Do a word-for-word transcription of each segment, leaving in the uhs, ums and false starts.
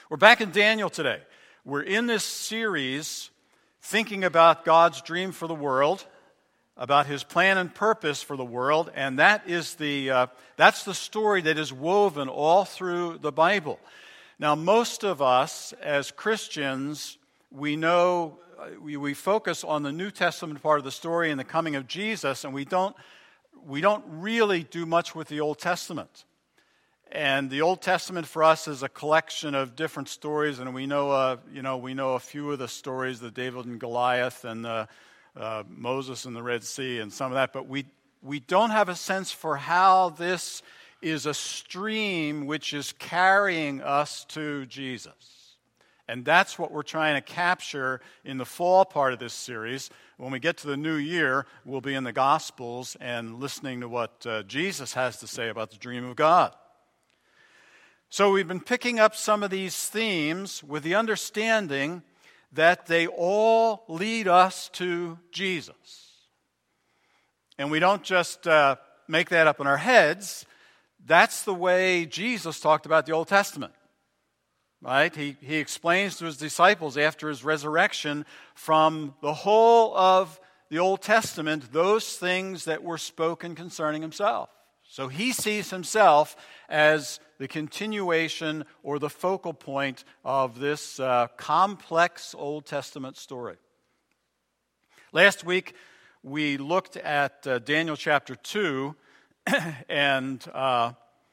We're back in Daniel today. We're in this series thinking about God's dream for the world, about his plan and purpose for the world, and that is the uh, that's the story that is woven all through the Bible. Now, most of us as Christians, we know we, we focus on the New Testament part of the story and the coming of Jesus, and we don't we don't really do much with the Old Testament. And the Old Testament for us is a collection of different stories, and we know, uh, you know, we know a few of the stories, the David and Goliath, and the, uh, Moses and the Red Sea, and some of that. But we we don't have a sense for how this is a stream which is carrying us to Jesus, and that's what we're trying to capture in the fall part of this series. When we get to the new year, we'll be in the Gospels and listening to what uh, Jesus has to say about the dream of God. So we've been picking up some of these themes with the understanding that they all lead us to Jesus. And we don't just uh, make that up in our heads. That's the way Jesus talked about the Old Testament. Right? He, he explains to his disciples after his resurrection from the whole of the Old Testament those things that were spoken concerning himself. So he sees himself as the continuation or the focal point of this uh, complex Old Testament story. Last week, we looked at uh, Daniel chapter two, and uh,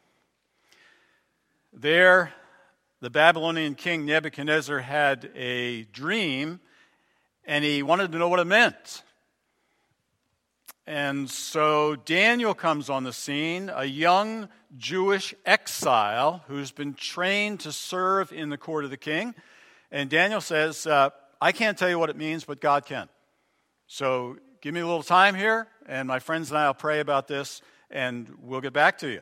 there the Babylonian king Nebuchadnezzar had a dream, and he wanted to know what it meant. And so Daniel comes on the scene, a young Jewish exile who's been trained to serve in the court of the king. And Daniel says, uh, I can't tell you what it means, but God can. So give me a little time here, and my friends and I will pray about this, and we'll get back to you.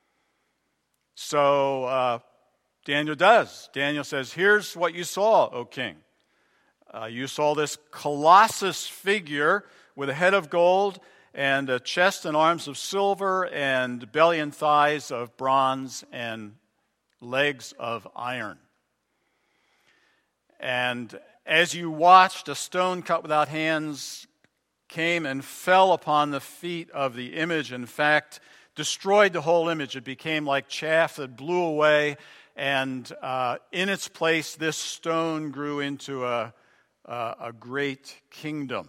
So uh, Daniel does. Daniel says, here's what you saw, O king. Uh, you saw this colossus figure with a head of gold and a chest and arms of silver and belly and thighs of bronze and legs of iron. And as you watched, a stone cut without hands came and fell upon the feet of the image. In fact, destroyed the whole image. It became like chaff that blew away, and uh, in its place, this stone grew into a, a, a great kingdom.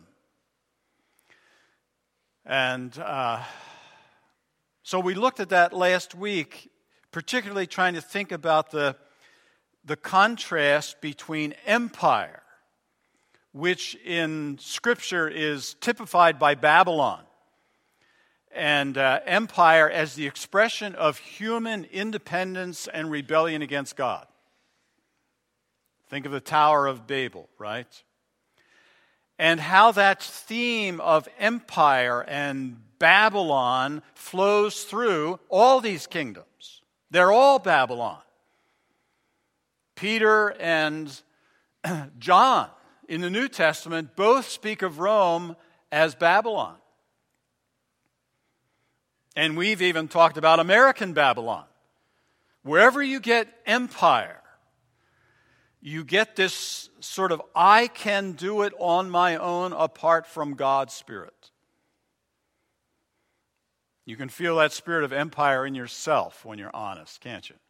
And uh, so we looked at that last week, particularly trying to think about the, the contrast between empire, which in Scripture is typified by Babylon, and uh, empire as the expression of human independence and rebellion against God. Think of the Tower of Babel, right? And how that theme of empire and Babylon flows through all these kingdoms. They're all Babylon. Peter and John in the New Testament both speak of Rome as Babylon. And we've even talked about American Babylon. Wherever you get empire, you get this sort of, I can do it on my own apart from God's Spirit. You can feel that spirit of empire in yourself when you're honest, can't you?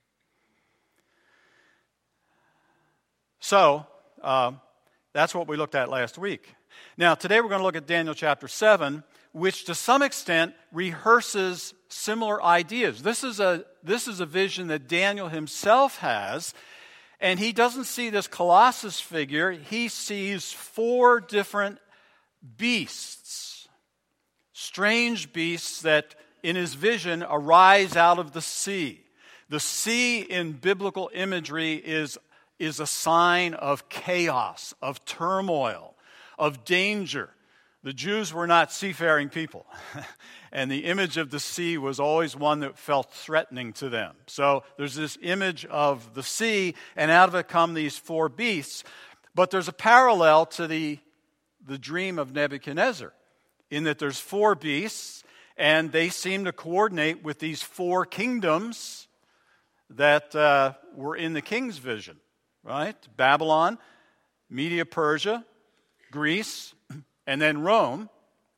So, uh, that's what we looked at last week. Now, today we're going to look at Daniel chapter seven, which to some extent rehearses similar ideas. This is a, this is a vision that Daniel himself has. And he doesn't see this colossus figure. He sees four different beasts, strange beasts that in his vision arise out of the sea. The sea in biblical imagery is, is a sign of chaos, of turmoil, of danger. The Jews were not seafaring people, and the image of the sea was always one that felt threatening to them. So there's this image of the sea, and out of it come these four beasts. But there's a parallel to the, the dream of Nebuchadnezzar, in that there's four beasts, and they seem to coordinate with these four kingdoms that uh, were in the king's vision, right? Babylon, Media Persia, Greece, and then Rome.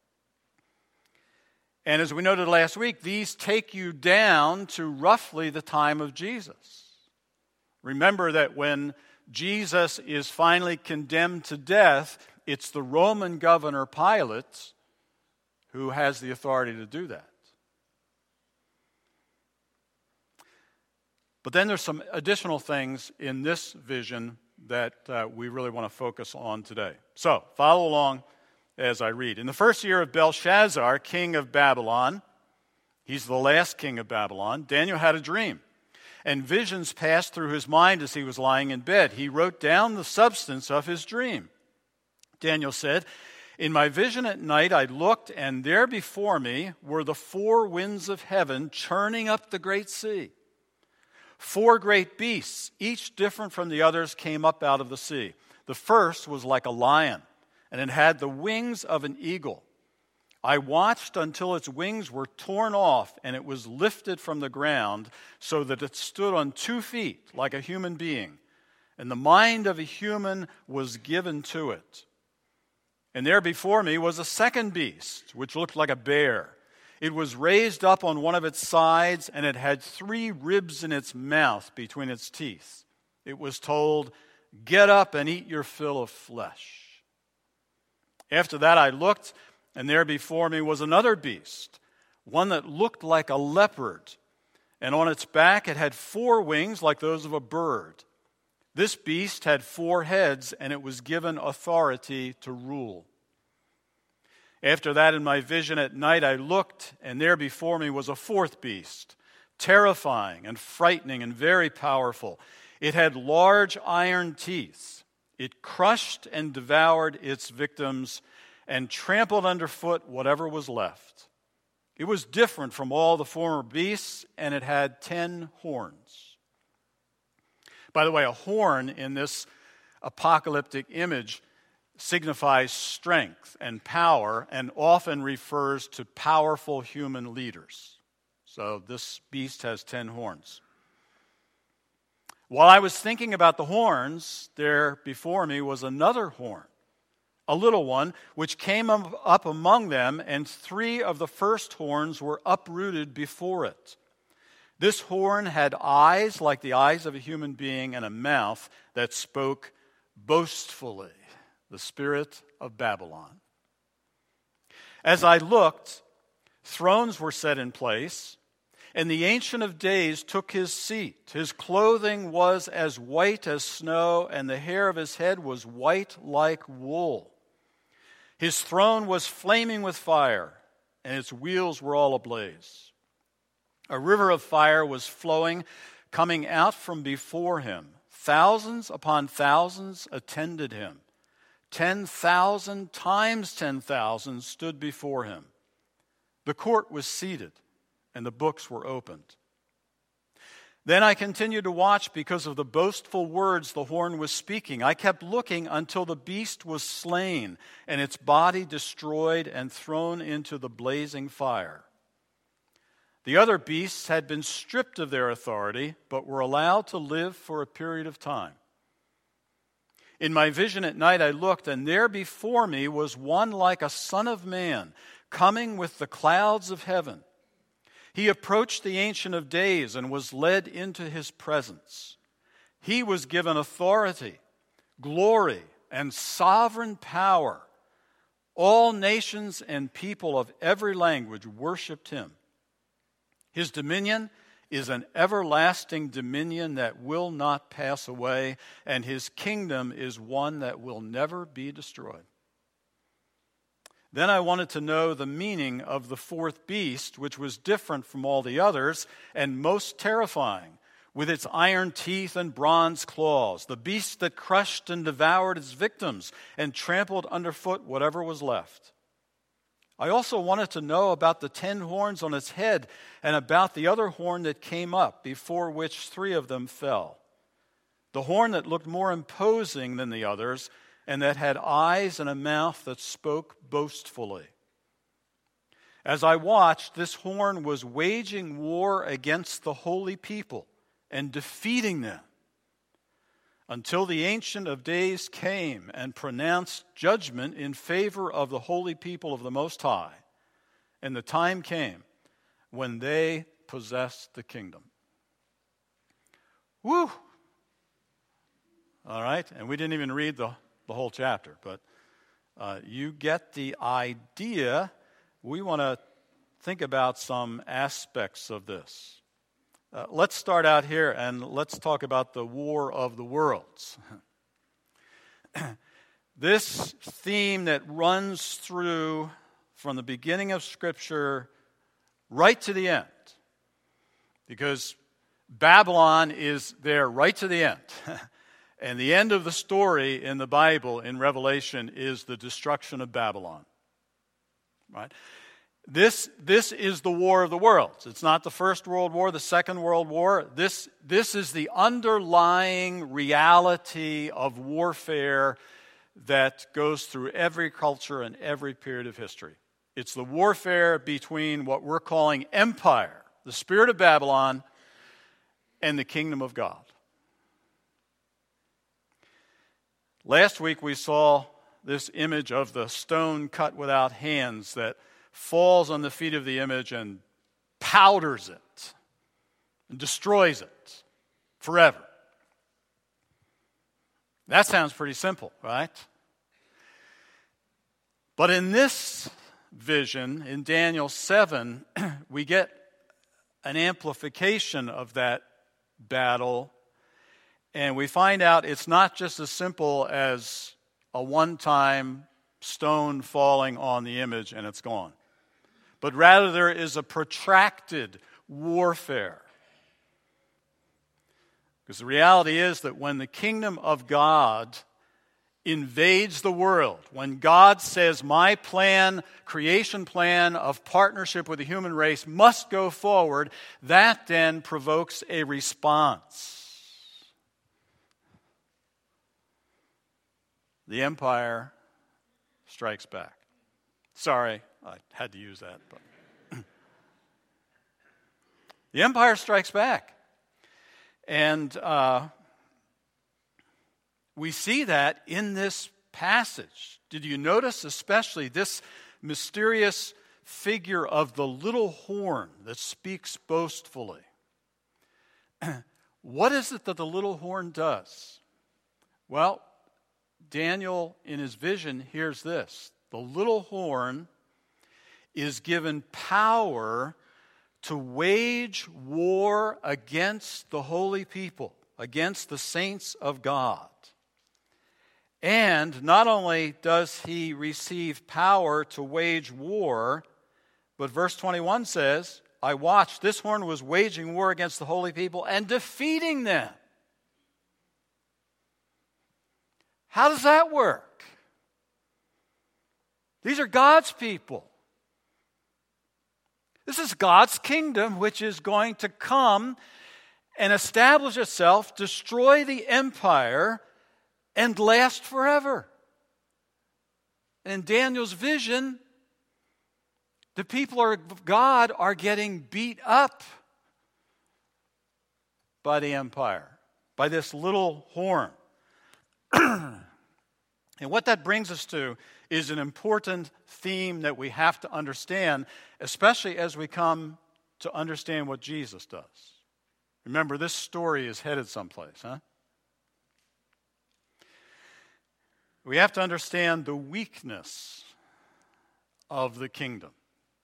And as we noted last week, these take you down to roughly the time of Jesus. Remember that when Jesus is finally condemned to death, it's the Roman governor Pilate who has the authority to do that. But then there's some additional things in this vision that uh, we really want to focus on today. So, follow along as I read. In the first year of Belshazzar, king of Babylon, he's the last king of Babylon, Daniel had a dream, and visions passed through his mind as he was lying in bed. He wrote down the substance of his dream. Daniel said, "In my vision at night I looked, and there before me were the four winds of heaven churning up the great sea. Four great beasts, each different from the others, came up out of the sea. The first was like a lion, and it had the wings of an eagle. I watched until its wings were torn off, and it was lifted from the ground so that it stood on two feet like a human being, and the mind of a human was given to it. And there before me was a second beast, which looked like a bear. It was raised up on one of its sides, and it had three ribs in its mouth between its teeth. It was told, 'Get up and eat your fill of flesh.' After that I looked, and there before me was another beast, one that looked like a leopard, and on its back it had four wings like those of a bird. This beast had four heads, and it was given authority to rule. After that, in my vision at night, I looked, and there before me was a fourth beast, terrifying and frightening and very powerful. It had large iron teeth. It crushed and devoured its victims and trampled underfoot whatever was left. It was different from all the former beasts, and it had ten horns." By the way, a horn in this apocalyptic image signifies strength and power and often refers to powerful human leaders. So this beast has ten horns. While I was thinking about the horns, there before me was another horn, a little one, which came up among them, and three of the first horns were uprooted before it. This horn had eyes like the eyes of a human being and a mouth that spoke boastfully. The spirit of Babylon. As I looked, thrones were set in place, and the Ancient of Days took his seat. His clothing was as white as snow, and the hair of his head was white like wool. His throne was flaming with fire, and its wheels were all ablaze. A river of fire was flowing, coming out from before him. Thousands upon thousands attended him. Ten thousand times ten thousand stood before him. The court was seated, and the books were opened. Then I continued to watch because of the boastful words the horn was speaking. I kept looking until the beast was slain, and its body destroyed and thrown into the blazing fire. The other beasts had been stripped of their authority, but were allowed to live for a period of time. In my vision at night I looked, and there before me was one like a son of man, coming with the clouds of heaven. He approached the Ancient of Days and was led into his presence. He was given authority, glory, and sovereign power. All nations and people of every language worshipped him. His dominion is an everlasting dominion that will not pass away, and his kingdom is one that will never be destroyed. Then I wanted to know the meaning of the fourth beast, which was different from all the others and most terrifying, with its iron teeth and bronze claws, the beast that crushed and devoured its victims and trampled underfoot whatever was left. I also wanted to know about the ten horns on its head and about the other horn that came up, before which three of them fell. The horn that looked more imposing than the others, and that had eyes and a mouth that spoke boastfully. As I watched, this horn was waging war against the holy people and defeating them, until the Ancient of Days came and pronounced judgment in favor of the holy people of the Most High. And the time came when they possessed the kingdom. Woo! All right, and we didn't even read the, the whole chapter, but uh, you get the idea. We want to think about some aspects of this. Uh, let's start out here and let's talk about the War of the Worlds. This theme that runs through from the beginning of Scripture right to the end, because Babylon is there right to the end. And the end of the story in the Bible, in Revelation, is the destruction of Babylon. Right? This, this is the War of the Worlds. It's not the First World War, the Second World War. This, this is the underlying reality of warfare that goes through every culture and every period of history. It's the warfare between what we're calling empire, the spirit of Babylon, and the kingdom of God. Last week we saw this image of the stone cut without hands that falls on the feet of the image and powders it and destroys it forever. That sounds pretty simple, right? But in this vision, in Daniel seven, we get an amplification of that battle, and we find out it's not just as simple as a one-time stone falling on the image and it's gone. But rather there is a protracted warfare. Because the reality is that when the kingdom of God invades the world, when God says, my plan, creation plan of partnership with the human race must go forward, that then provokes a response. The empire strikes back. Sorry, I had to use that. But the empire strikes back. And uh, we see that in this passage. Did you notice especially this mysterious figure of the little horn that speaks boastfully? What is it that the little horn does? Well, Daniel, in his vision, hears this. The little horn is given power to wage war against the holy people, against the saints of God. And not only does he receive power to wage war, but verse twenty-one says, I watched, this horn was waging war against the holy people and defeating them. How does that work? These are God's people. This is God's kingdom, which is going to come and establish itself, destroy the empire, and last forever. And in Daniel's vision, the people of God are getting beat up by the empire, by this little horn. And what that brings us to is an important theme that we have to understand, especially as we come to understand what Jesus does. Remember, this story is headed someplace, huh? We have to understand the weakness of the kingdom.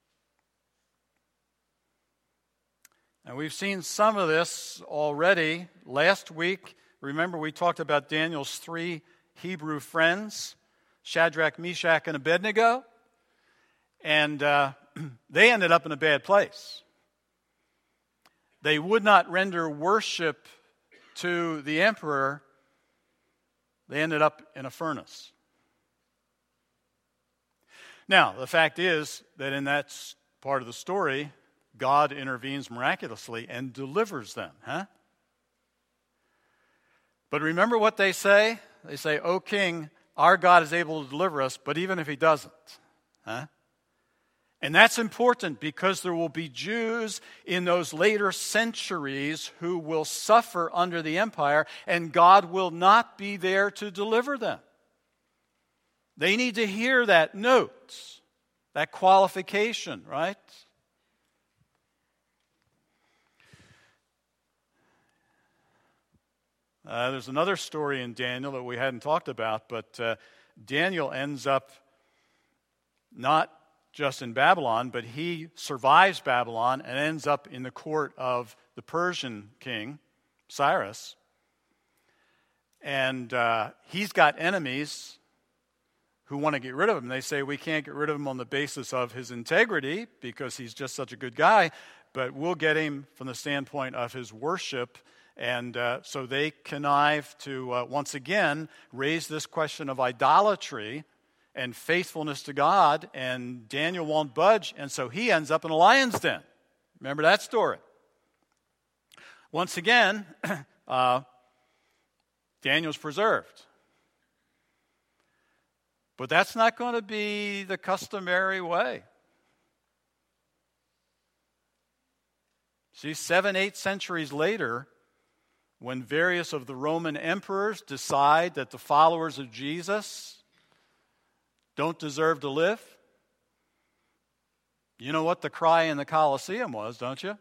And we've seen some of this already. Last week, remember we talked about Daniel's three Hebrew friends, Shadrach, Meshach, and Abednego. And uh, they ended up in a bad place. They would not render worship to the emperor. They ended up in a furnace. Now, the fact is that in that part of the story, God intervenes miraculously and delivers them, huh? But remember what they say? They say, O king, our God is able to deliver us, but even if he doesn't, huh? And that's important because there will be Jews in those later centuries who will suffer under the empire, and God will not be there to deliver them. They need to hear that note, that qualification, right? Uh, there's another story in Daniel that we hadn't talked about, but uh, Daniel ends up not just in Babylon, but he survives Babylon and ends up in the court of the Persian king, Cyrus. And uh, he's got enemies who want to get rid of him. They say, we can't get rid of him on the basis of his integrity because he's just such a good guy, but we'll get him from the standpoint of his worship. And uh, so they connive to, uh, once again, raise this question of idolatry and faithfulness to God, and Daniel won't budge, and so he ends up in a lion's den. Remember that story? Once again, uh, Daniel's preserved. But that's not going to be the customary way. See, seven, eight centuries later, when various of the Roman emperors decide that the followers of Jesus don't deserve to live, you know what the cry in the Colosseum was, don't you?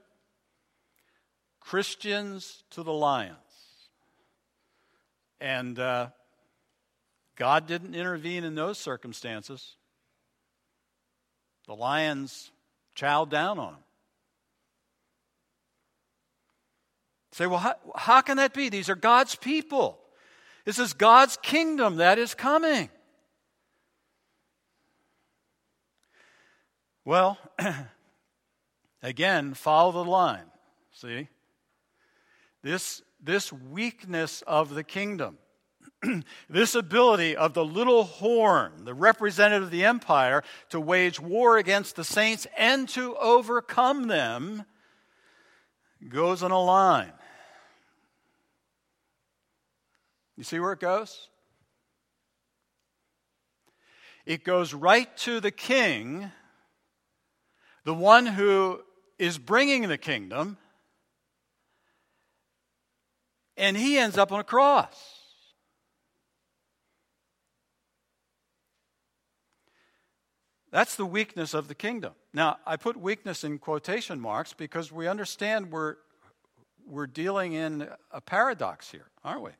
Christians to the lions. And uh, God didn't intervene in those circumstances. The lions chowed down on them. Say, well, how, how can that be? These are God's people. This is God's kingdom that is coming. Well, again, follow the line. See? This, this weakness of the kingdom, this ability of the little horn, the representative of the empire, to wage war against the saints and to overcome them, goes on a line. You see where it goes? It goes right to the king, the one who is bringing the kingdom, and he ends up on a cross. That's the weakness of the kingdom. Now, I put weakness in quotation marks because we understand we're, we're dealing in a paradox here, aren't we?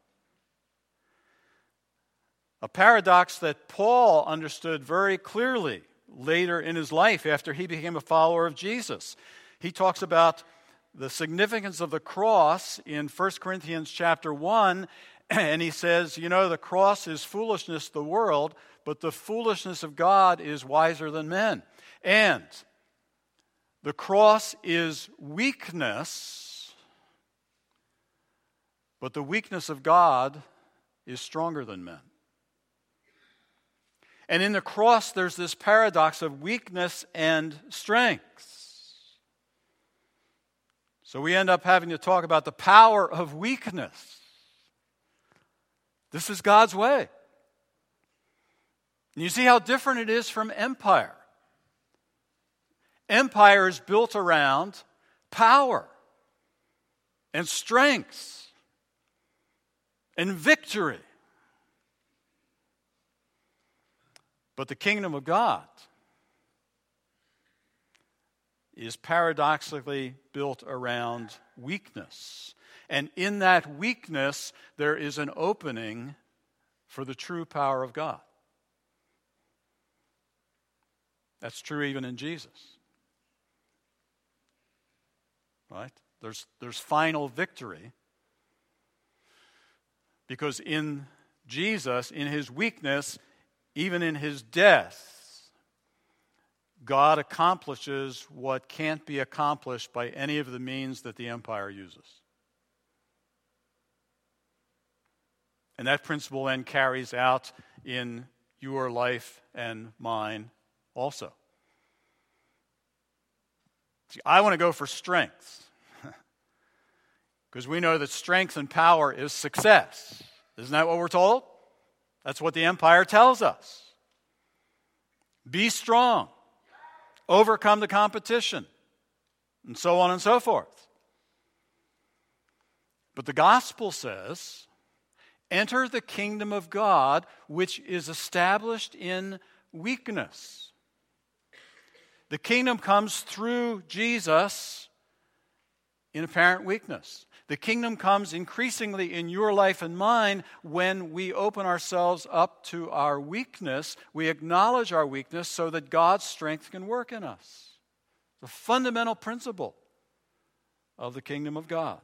A paradox that Paul understood very clearly later in his life after he became a follower of Jesus. He talks about the significance of the cross in First Corinthians chapter one, and he says, you know, the cross is foolishness to the world, but the foolishness of God is wiser than men. And the cross is weakness, but the weakness of God is stronger than men. And in the cross, there's this paradox of weakness and strength. So we end up having to talk about the power of weakness. This is God's way. And you see how different it is from empire. Empire is built around power and strength and victory. But the kingdom of God is paradoxically built around weakness. And in that weakness, there is an opening for the true power of God. That's true even in Jesus. Right? There's, there's final victory because in Jesus, in his weakness, even in his death, God accomplishes what can't be accomplished by any of the means that the empire uses. And that principle then carries out in your life and mine also. See, I want to go for strength because we know that strength and power is success. Isn't that what we're told? That's what the empire tells us. Be strong. overcome the competition, and so on and so forth. But the gospel says, enter the kingdom of God, which is established in weakness. The kingdom comes through Jesus in apparent weakness. The kingdom comes increasingly in your life and mine when we open ourselves up to our weakness. We acknowledge our weakness so that God's strength can work in us. It's a fundamental principle of the kingdom of God.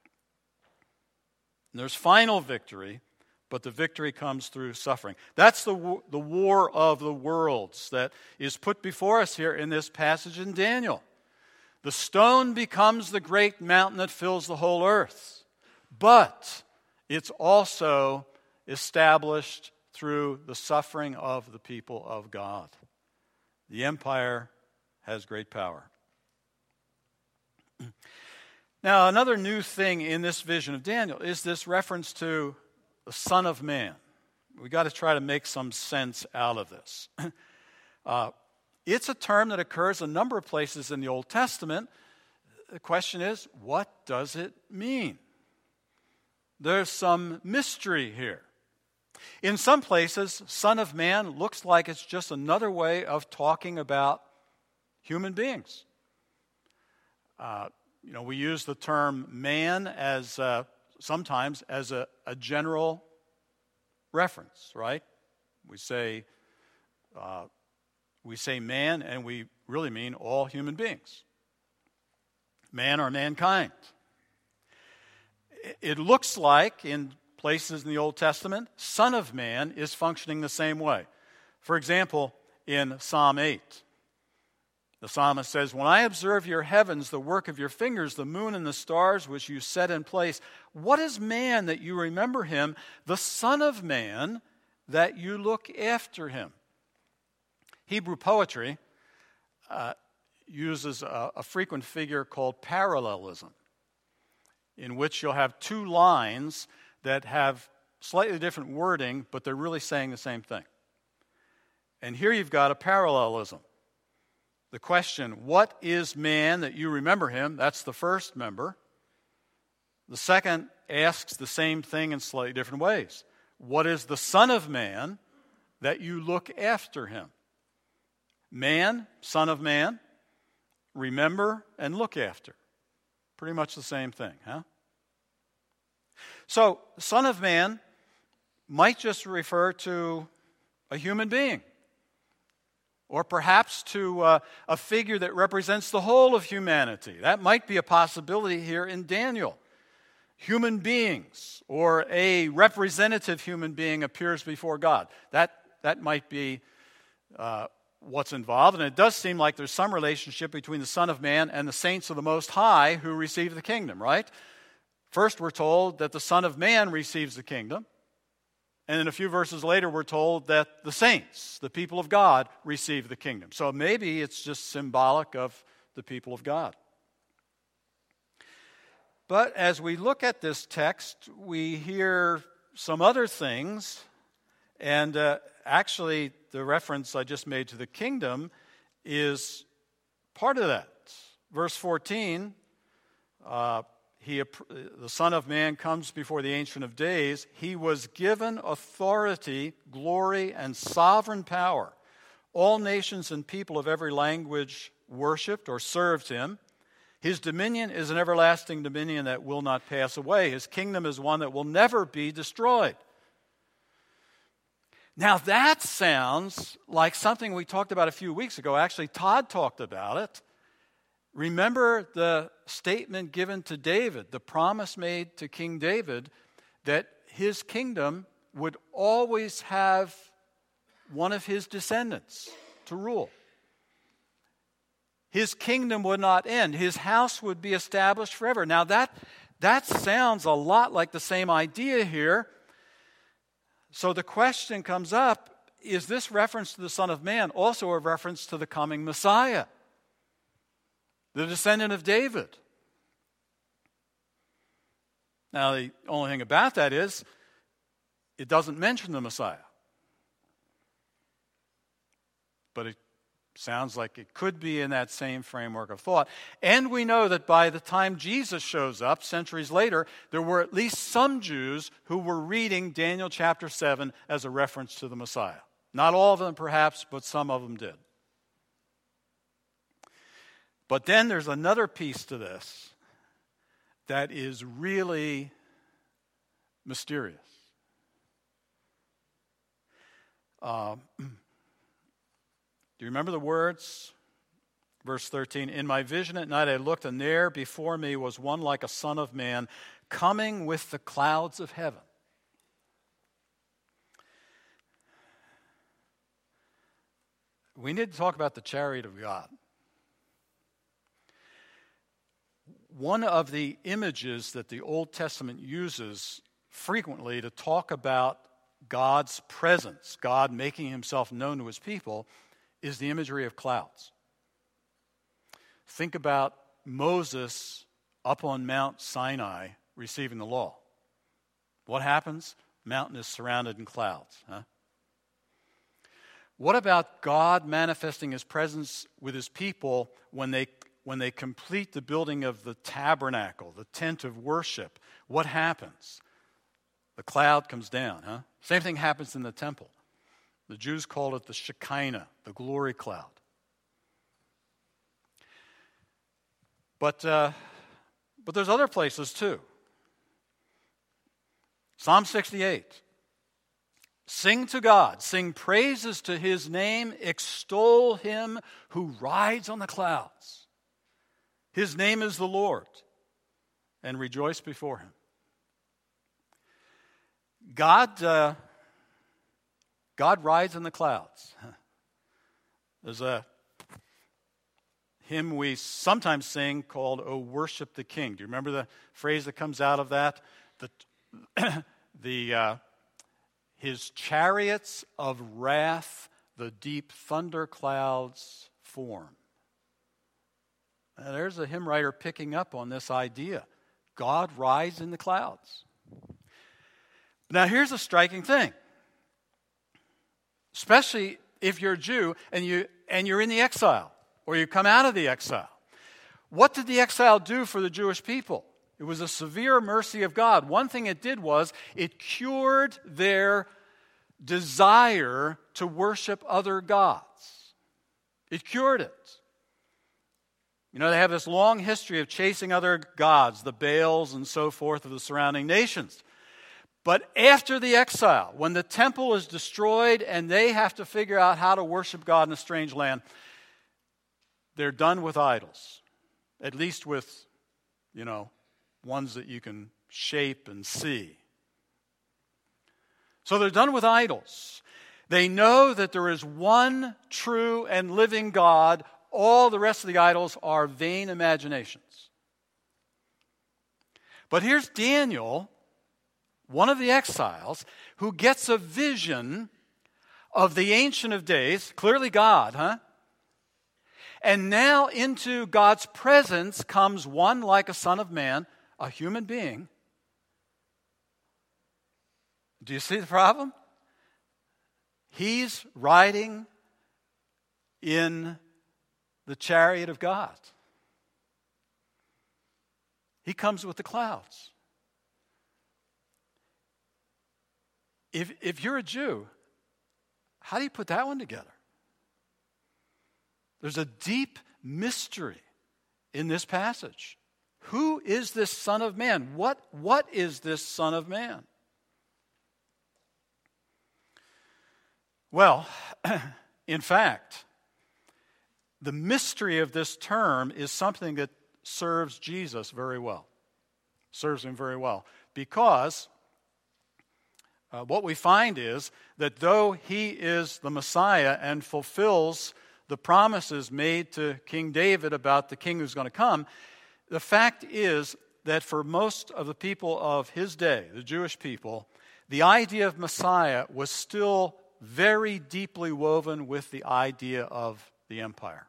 And there's final victory, but the victory comes through suffering. That's the, the war of the worlds that is put before us here in this passage in Daniel. The stone becomes the great mountain that fills the whole earth, but it's also established through the suffering of the people of God. The empire has great power. Now, another new thing in this vision of Daniel is this reference to the Son of Man. We've got to try to make some sense out of this. Uh, It's a term that occurs a number of places in the Old Testament. The question is, what does it mean? There's some mystery here. In some places, Son of Man looks like it's just another way of talking about human beings. Uh, you know, we use the term man as uh, sometimes as a, a general reference, right? We say... Uh, We say man, and we really mean all human beings. Man or mankind. It looks like, in places in the Old Testament, Son of Man is functioning the same way. For example, in Psalm eight, the psalmist says, when I observe your heavens, the work of your fingers, the moon and the stars which you set in place, what is man that you remember him, the Son of Man that you look after him? Hebrew poetry uh, uses a, a frequent figure called parallelism, in which you'll have two lines that have slightly different wording, but they're really saying the same thing. And here you've got a parallelism. The question, what is man that you remember him? That's the first member. The second asks the same thing in slightly different ways. What is the Son of Man that you look after him? Man, Son of Man, remember and look after. Pretty much the same thing, huh? So, Son of Man might just refer to a human being, or perhaps to uh, a figure that represents the whole of humanity. That might be a possibility here in Daniel. Human beings, or a representative human being appears before God. That, that might be uh, what's involved, and it does seem like there's some relationship between the Son of Man and the saints of the Most High who receive the kingdom, right? First, we're told that the Son of Man receives the kingdom, and then a few verses later, we're told that the saints, the people of God, receive the kingdom. So maybe it's just symbolic of the people of God. But as we look at this text, we hear some other things, and uh, actually the reference I just made to the kingdom is part of that. Verse fourteen, uh, he, the Son of Man comes before the Ancient of Days. He was given authority, glory, and sovereign power. All nations and people of every language worshipped or served him. His dominion is an everlasting dominion that will not pass away. His kingdom is one that will never be destroyed. Now that sounds like something we talked about a few weeks ago. Actually, Todd talked about it. Remember the statement given to David, the promise made to King David, that his kingdom would always have one of his descendants to rule. His kingdom would not end. His house would be established forever. Now that, that sounds a lot like the same idea here. So the question comes up, is this reference to the Son of Man also a reference to the coming Messiah, the descendant of David? Now the only thing about that is, it doesn't mention the Messiah. But it Sounds like it could be in that same framework of thought. And we know that by the time Jesus shows up, centuries later, there were at least some Jews who were reading Daniel chapter seven as a reference to the Messiah. Not all of them, perhaps, but some of them did. But then there's another piece to this that is really mysterious. Um, do you remember the words? Verse thirteen, in my vision at night I looked, and there before me was one like a son of man, coming with the clouds of heaven. We need to talk about the chariot of God. One of the images that the Old Testament uses frequently to talk about God's presence, God making himself known to his people, is the imagery of clouds. Think about Moses up on Mount Sinai receiving the law. What happens? Mountain is surrounded in clouds. Huh? What about God manifesting his presence with his people when they when they complete the building of the tabernacle, the tent of worship? What happens? The cloud comes down. Huh? Same thing happens in the temple. The Jews called it the Shekinah, the glory cloud. But uh, but there's other places too. Psalm sixty-eight. Sing to God, sing praises to his name, extol him who rides on the clouds. His name is the Lord, and rejoice before him. God, uh, God rides in the clouds. There's a hymn we sometimes sing called "O Worship the King." Do you remember the phrase that comes out of that? The, the uh, his chariots of wrath, the deep thunder clouds form. Now, there's a hymn writer picking up on this idea. God rides in the clouds. Now, here's a striking thing. Especially if you're a Jew and, you, and you're in the exile, or you come out of the exile. What did the exile do for the Jewish people? It was a severe mercy of God. One thing it did was it cured their desire to worship other gods. It cured it. You know, they have this long history of chasing other gods, the Baals and so forth of the surrounding nations. But after the exile, when the temple is destroyed and they have to figure out how to worship God in a strange land, they're done with idols. At least with, you know, ones that you can shape and see. So they're done with idols. They know that there is one true and living God. All the rest of the idols are vain imaginations. But here's Daniel, one of the exiles, who gets a vision of the Ancient of Days, clearly God, huh? And now into God's presence comes one like a son of man, a human being. Do you see the problem? He's riding in the chariot of God. He comes with the clouds. If, if you're a Jew, how do you put that one together? There's a deep mystery in this passage. Who is this Son of Man? What, what is this Son of Man? Well, in fact, the mystery of this term is something that serves Jesus very well. Serves him very well. Because uh, what we find is that though he is the Messiah and fulfills the promises made to King David about the king who's going to come, the fact is that for most of the people of his day, the Jewish people, the idea of Messiah was still very deeply woven with the idea of the empire.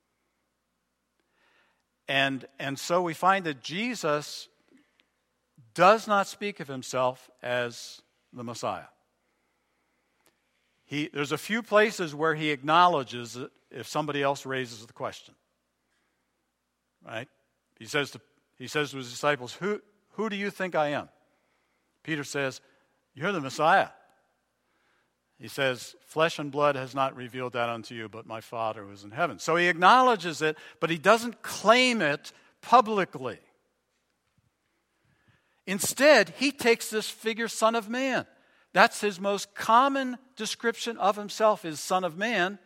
And, and so we find that Jesus does not speak of himself as the Messiah. He, there's a few places where he acknowledges it if somebody else raises the question. Right? He says to, he says to his disciples, who, who do you think I am? Peter says, you're the Messiah. He says, flesh and blood has not revealed that unto you, but my Father who is in heaven. So he acknowledges it, but he doesn't claim it publicly. Instead, he takes this figure, Son of Man. That's his most common description of himself, is Son of Man.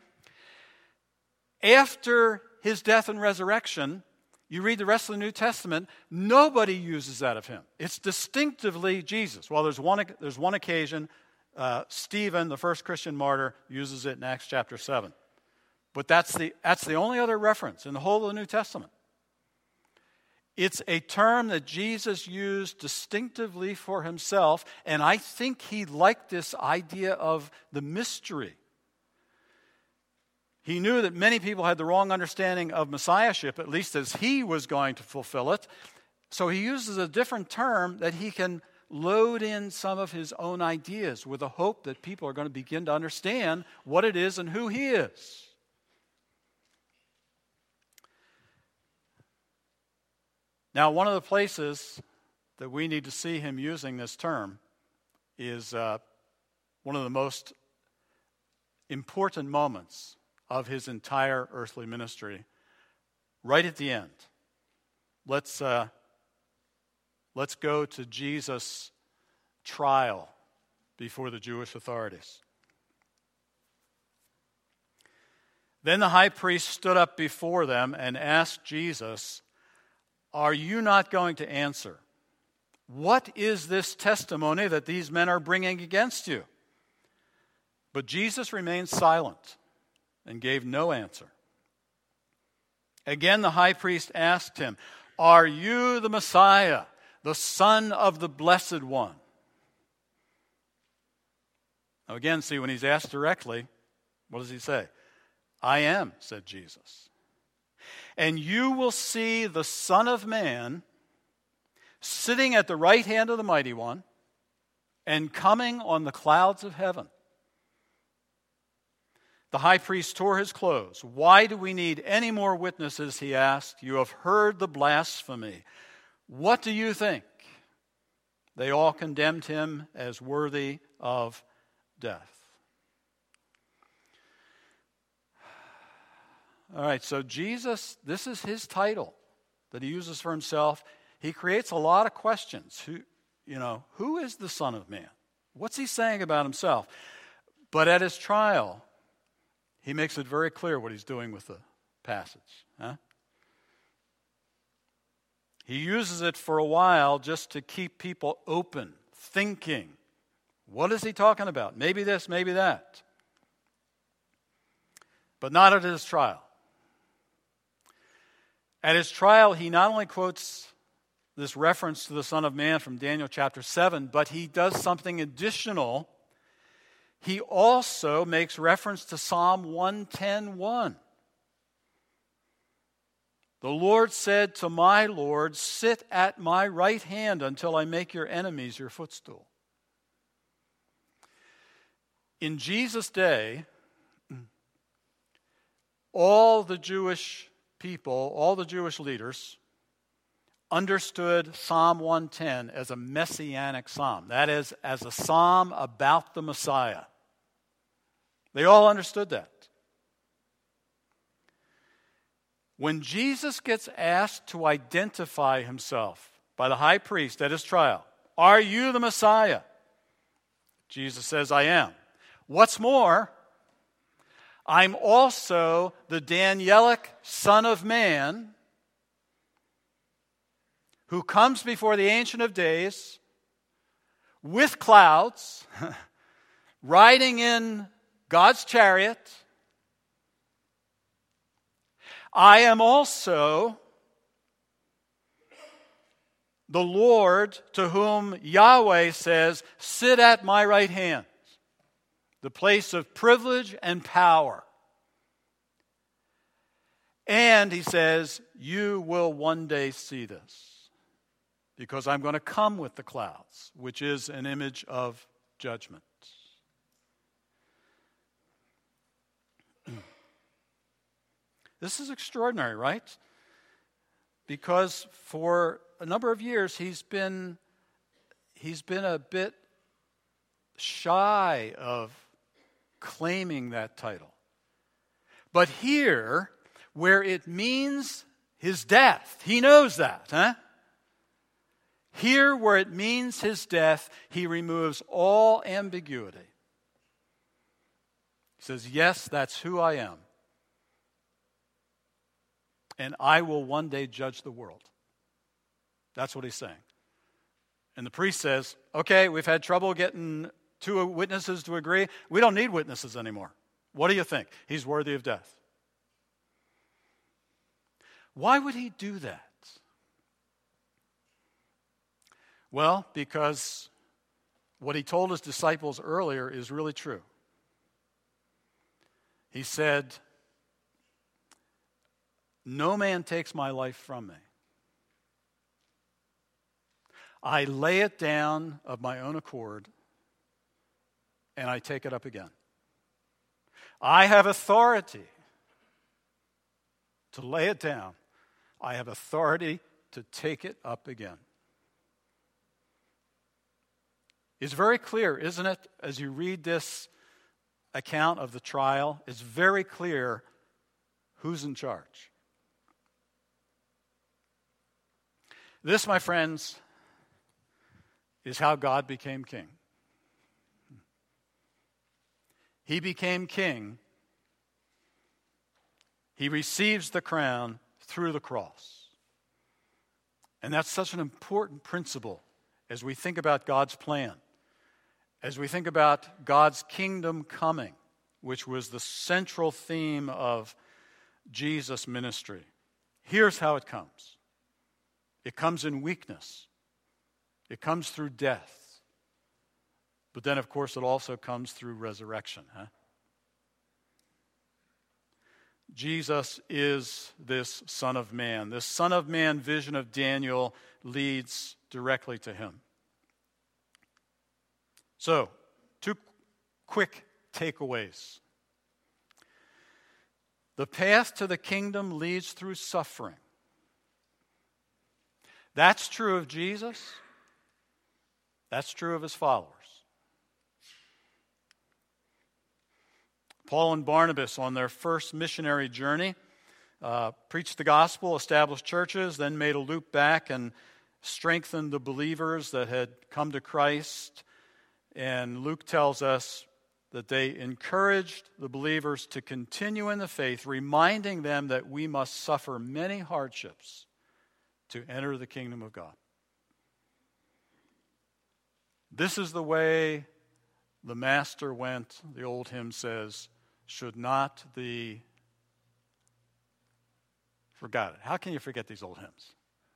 After his death and resurrection, you read the rest of the New Testament, nobody uses that of him. It's distinctively Jesus. Well, there's one, there's one occasion, uh, Stephen, the first Christian martyr, uses it in Acts chapter seven. But that's the, that's the only other reference in the whole of the New Testament. It's a term that Jesus used distinctively for himself, and I think he liked this idea of the mystery. He knew that many people had the wrong understanding of messiahship, at least as he was going to fulfill it. So he uses a different term that he can load in some of his own ideas with the hope that people are going to begin to understand what it is and who he is. Now, one of the places that we need to see him using this term is uh, one of the most important moments of his entire earthly ministry, right at the end. Let's, uh, let's go to Jesus' trial before the Jewish authorities. Then the high priest stood up before them and asked Jesus, are you not going to answer? What is this testimony that these men are bringing against you? But Jesus remained silent and gave no answer. Again, the high priest asked him, are you the Messiah, the Son of the Blessed One? Now again, see, when he's asked directly, what does he say? I am, said Jesus. And you will see the Son of Man sitting at the right hand of the Mighty One and coming on the clouds of heaven. The high priest tore his clothes. Why do we need any more witnesses, he asked. You have heard the blasphemy. What do you think? They all condemned him as worthy of death. All right, so Jesus, this is his title that he uses for himself. He creates a lot of questions. Who, you know, who is the Son of Man? What's he saying about himself? But at his trial, he makes it very clear what he's doing with the passage. Huh? He uses it for a while just to keep people open, thinking. What is he talking about? Maybe this, maybe that. But not at his trial. At his trial, he not only quotes this reference to the Son of Man from Daniel chapter seven, but he does something additional. He also makes reference to Psalm one ten one. The Lord said to my Lord, sit at my right hand until I make your enemies your footstool. In Jesus' day, all the Jewish people, all the Jewish leaders, understood Psalm one ten as a messianic psalm. That is, as a psalm about the Messiah. They all understood that. When Jesus gets asked to identify himself by the high priest at his trial, are you the Messiah? Jesus says, I am. What's more, I'm also the Danielic Son of Man who comes before the Ancient of Days with clouds, riding in God's chariot. I am also the Lord to whom Yahweh says, sit at my right hand, the place of privilege and power. And he says, you will one day see this, because I'm going to come with the clouds, which is an image of judgment. This is extraordinary, right? Because for a number of years he's been he's been a bit shy of claiming that title. But here, where it means his death, he knows that, huh? Here, where it means his death, he removes all ambiguity. He says, yes, that's who I am. And I will one day judge the world. That's what he's saying. And the priest says, okay, we've had trouble getting two witnesses to agree. We don't need witnesses anymore. What do you think? He's worthy of death. Why would he do that? Well, because what he told his disciples earlier is really true. He said, no man takes my life from me. I lay it down of my own accord, and I take it up again. I have authority to lay it down. I have authority to take it up again. It's very clear, isn't it, as you read this account of the trial, it's very clear who's in charge. This, my friends, is how God became king. He became king. He receives the crown through the cross. And that's such an important principle as we think about God's plan, as we think about God's kingdom coming, which was the central theme of Jesus' ministry. Here's how it comes. It comes in weakness. It comes through death. But then, of course, it also comes through resurrection. Huh? Jesus is this Son of Man. This Son of Man vision of Daniel leads directly to him. So, two quick takeaways. The path to the kingdom leads through suffering. That's true of Jesus. That's true of his followers. Paul and Barnabas, on their first missionary journey, uh, preached the gospel, established churches, then made a loop back and strengthened the believers that had come to Christ. And Luke tells us that they encouraged the believers to continue in the faith, reminding them that we must suffer many hardships to enter the kingdom of God. This is the way the master went, the old hymn says, should not the... Forgot it. How can you forget these old hymns?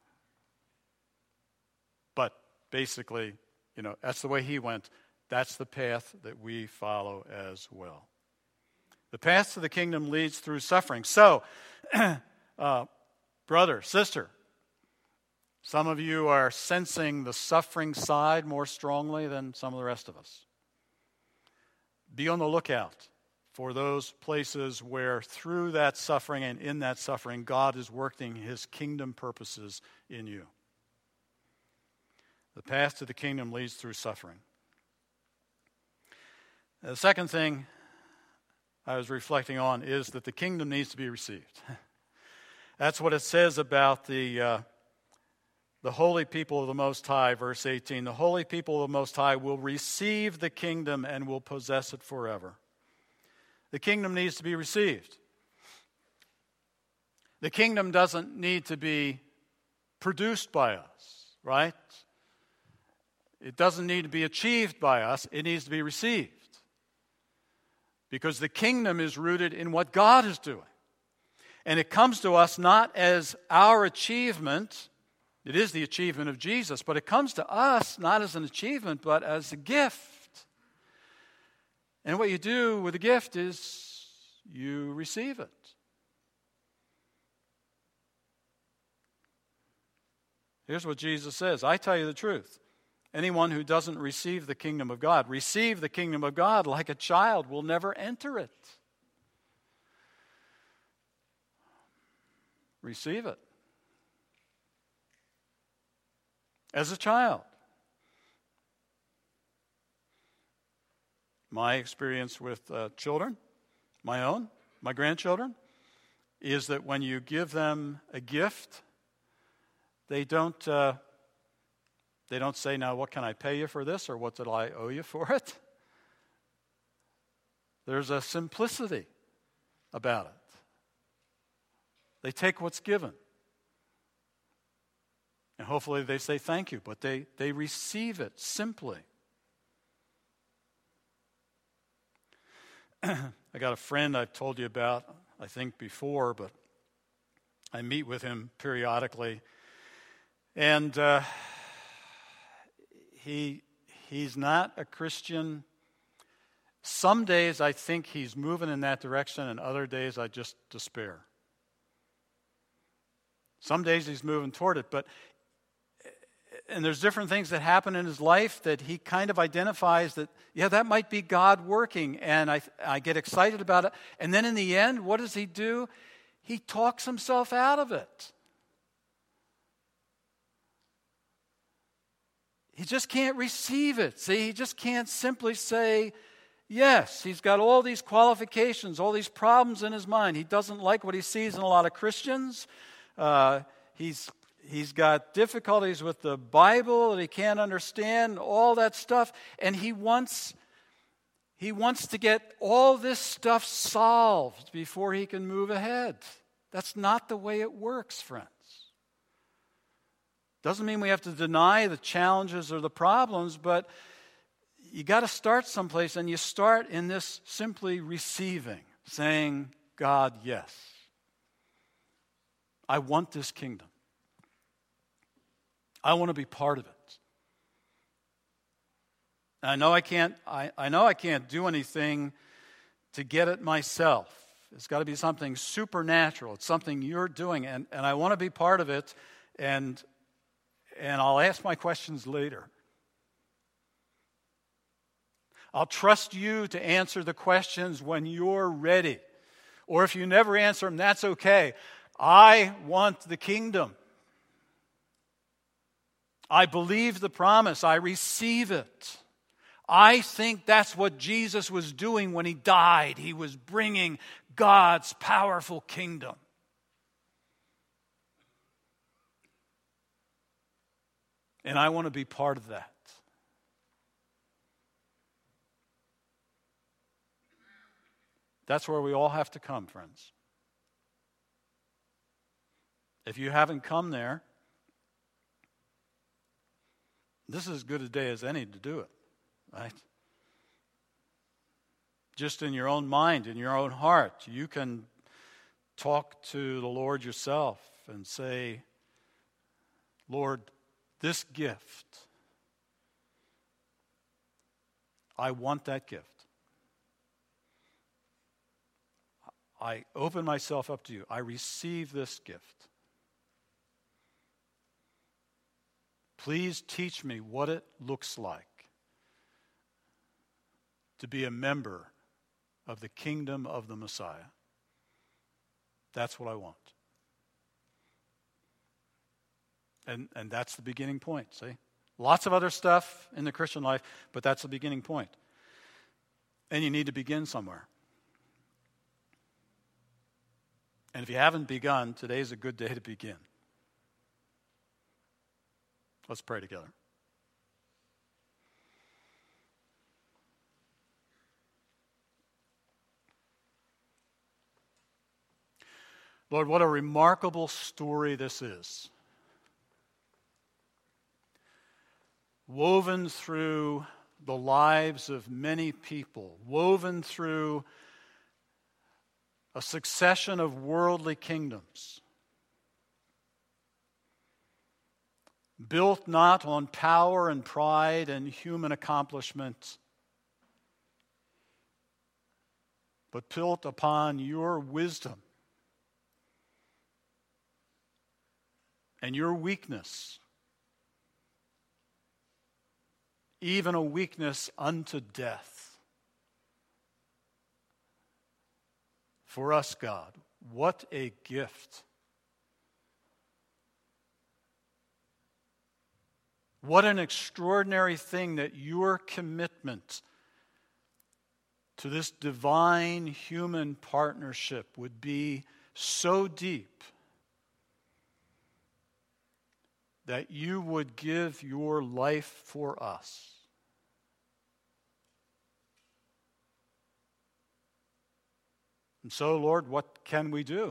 But basically, you know, that's the way he went. That's the path that we follow as well. The path to the kingdom leads through suffering. So, uh, brother, sister, some of you are sensing the suffering side more strongly than some of the rest of us. Be on the lookout for those places where through that suffering and in that suffering, God is working his kingdom purposes in you. The path to the kingdom leads through suffering. The second thing I was reflecting on is that the kingdom needs to be received. That's what it says about the uh, the holy people of the Most High, verse eighteen. The holy people of the Most High will receive the kingdom and will possess it forever. The kingdom needs to be received. The kingdom doesn't need to be produced by us, right? It doesn't need to be achieved by us. It needs to be received. Because the kingdom is rooted in what God is doing. And it comes to us not as our achievement. It is the achievement of Jesus, but it comes to us not as an achievement, but as a gift. And what you do with the gift is you receive it. Here's what Jesus says. I tell you the truth. Anyone who doesn't receive the kingdom of God, receive the kingdom of God like a child, will never enter it. receive it. As a child, my experience with uh, children, my own, my grandchildren, is that when you give them a gift, they don't uh, they don't say, now what can I pay you for this, or what did I owe you for it? There's a simplicity about it. They take what's given. And hopefully they say thank you, but they, they receive it simply. I got a friend I've told you about, I think before, but I meet with him periodically. And uh, he he's not a Christian. Some days I think he's moving in that direction, and other days I just despair. Some days he's moving toward it, but and there's different things that happen in his life that he kind of identifies that, yeah, that might be God working, and I I get excited about it. And then in the end, what does he do? He talks himself out of it. He just can't receive it. See, he just can't simply say, yes, he's got all these qualifications, all these problems in his mind. He doesn't like what he sees in a lot of Christians. Uh, he's he's got difficulties with the Bible that he can't understand, all that stuff, and he wants he wants to get all this stuff solved before he can move ahead. That's not the way it works, friends. Doesn't mean we have to deny the challenges or the problems, but you got to start someplace, and you start in this simply receiving, saying, God, yes. I want this kingdom. I want to be part of it. I know I can't, I, I know I can't do anything to get it myself. It's got to be something supernatural. It's something you're doing, and, and I want to be part of it, and, and I'll ask my questions later. I'll trust you to answer the questions when you're ready. Or if you never answer them, that's okay. I want the kingdom. I believe the promise. I receive it. I think that's what Jesus was doing when he died. He was bringing God's powerful kingdom. And I want to be part of that. That's where we all have to come, friends. If you haven't come there, this is as good a day as any to do it, right? Just in your own mind, in your own heart, you can talk to the Lord yourself and say, Lord, this gift, I want that gift. I open myself up to you. I receive this gift. Please teach me what it looks like to be a member of the kingdom of the Messiah. That's what I want. And, and that's the beginning point, see? Lots of other stuff in the Christian life, but that's the beginning point. And you need to begin somewhere. And if you haven't begun, today's a good day to begin. Let's pray together. Lord, what a remarkable story this is. Woven through the lives of many people, woven through a succession of worldly kingdoms, built not on power and pride and human accomplishment, but built upon your wisdom and your weakness, even a weakness unto death. For us, God, what a gift What an extraordinary thing that your commitment to this divine human partnership would be so deep that you would give your life for us. And so, Lord, what can we do?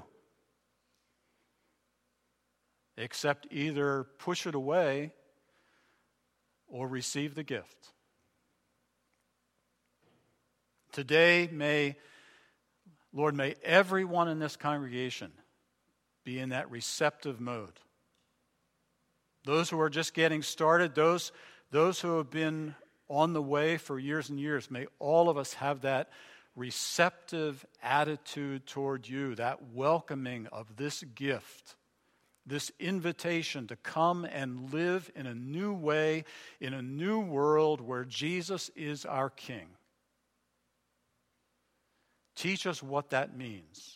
Except either push it away or receive the gift. Today, may, Lord, may everyone in this congregation be in that receptive mode. Those who are just getting started, those, those who have been on the way for years and years, may all of us have that receptive attitude toward you, that welcoming of this gift, this invitation to come and live in a new way, in a new world where Jesus is our King. Teach us what that means,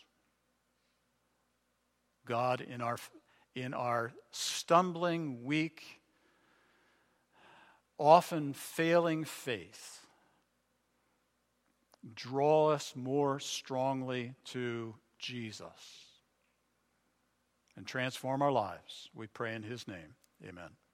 God, in our in our stumbling, weak, often failing faith. Draw us more strongly to Jesus and transform our lives. We pray in his name. Amen.